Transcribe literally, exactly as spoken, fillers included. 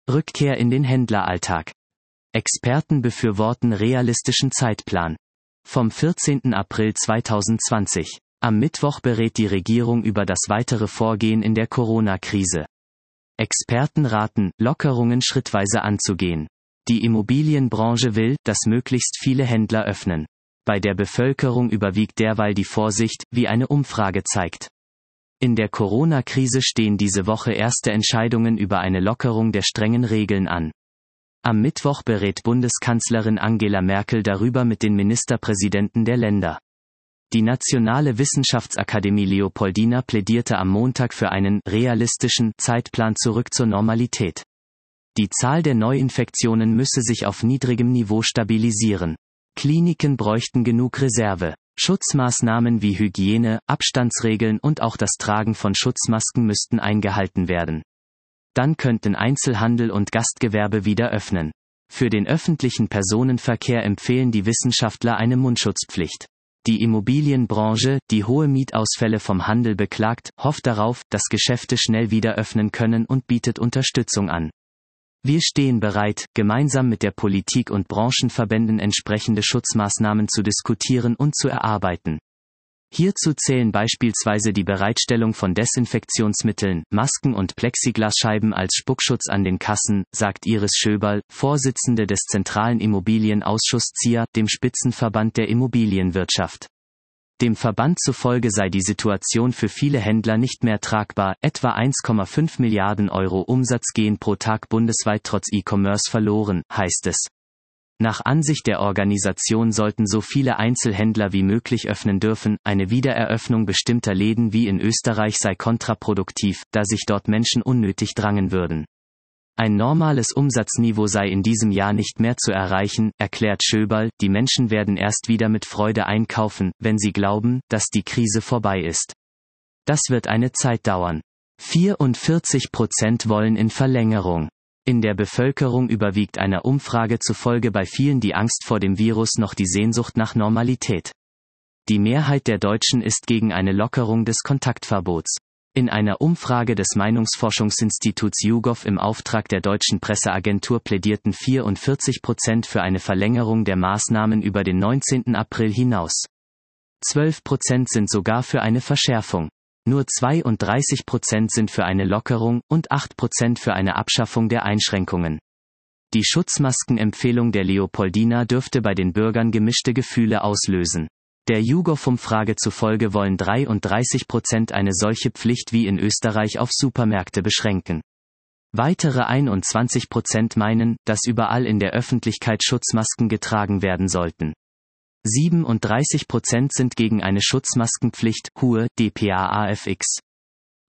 Rückkehr in den Händleralltag. Experten befürworten realistischen Zeitplan. Vom vierzehnten April zweitausendzwanzig. Am Mittwoch berät die Regierung über das weitere Vorgehen in der Corona-Krise. Experten raten, Lockerungen schrittweise anzugehen. Die Immobilienbranche will, dass möglichst viele Händler öffnen. Bei der Bevölkerung überwiegt derweil die Vorsicht, wie eine Umfrage zeigt. In der Corona-Krise stehen diese Woche erste Entscheidungen über eine Lockerung der strengen Regeln an. Am Mittwoch berät Bundeskanzlerin Angela Merkel darüber mit den Ministerpräsidenten der Länder. Die Nationale Wissenschaftsakademie Leopoldina plädierte am Montag für einen realistischen Zeitplan zurück zur Normalität. Die Zahl der Neuinfektionen müsse sich auf niedrigem Niveau stabilisieren. Kliniken bräuchten genug Reserve. Schutzmaßnahmen wie Hygiene, Abstandsregeln und auch das Tragen von Schutzmasken müssten eingehalten werden. Dann könnten Einzelhandel und Gastgewerbe wieder öffnen. Für den öffentlichen Personenverkehr empfehlen die Wissenschaftler eine Mundschutzpflicht. Die Immobilienbranche, die hohe Mietausfälle vom Handel beklagt, hofft darauf, dass Geschäfte schnell wieder öffnen können und bietet Unterstützung an. Wir stehen bereit, gemeinsam mit der Politik und Branchenverbänden entsprechende Schutzmaßnahmen zu diskutieren und zu erarbeiten. Hierzu zählen beispielsweise die Bereitstellung von Desinfektionsmitteln, Masken und Plexiglasscheiben als Spuckschutz an den Kassen, sagt Iris Schöberl, Vorsitzende des Zentralen Immobilienausschusses Z I A, dem Spitzenverband der Immobilienwirtschaft. Dem Verband zufolge sei die Situation für viele Händler nicht mehr tragbar, etwa eins Komma fünf Milliarden Euro Umsatz gehen pro Tag bundesweit trotz E-Commerce verloren, heißt es. Nach Ansicht der Organisation sollten so viele Einzelhändler wie möglich öffnen dürfen, eine Wiedereröffnung bestimmter Läden wie in Österreich sei kontraproduktiv, da sich dort Menschen unnötig drangen würden. Ein normales Umsatzniveau sei in diesem Jahr nicht mehr zu erreichen, erklärt Schöberl, die Menschen werden erst wieder mit Freude einkaufen, wenn sie glauben, dass die Krise vorbei ist. Das wird eine Zeit dauern. vierundvierzig Prozent wollen in Verlängerung. In der Bevölkerung überwiegt einer Umfrage zufolge bei vielen die Angst vor dem Virus noch die Sehnsucht nach Normalität. Die Mehrheit der Deutschen ist gegen eine Lockerung des Kontaktverbots. In einer Umfrage des Meinungsforschungsinstituts YouGov im Auftrag der deutschen Presseagentur plädierten vierundvierzig Prozent für eine Verlängerung der Maßnahmen über den neunzehnten April hinaus. zwölf Prozent sind sogar für eine Verschärfung. Nur zweiunddreißig Prozent sind für eine Lockerung und acht Prozent für eine Abschaffung der Einschränkungen. Die Schutzmaskenempfehlung der Leopoldina dürfte bei den Bürgern gemischte Gefühle auslösen. Der YouGov-Umfrage zufolge wollen dreiunddreißig Prozent eine solche Pflicht wie in Österreich auf Supermärkte beschränken. Weitere einundzwanzig Prozent meinen, dass überall in der Öffentlichkeit Schutzmasken getragen werden sollten. siebenunddreißig Prozent sind gegen eine Schutzmaskenpflicht, hohe D P A A F X.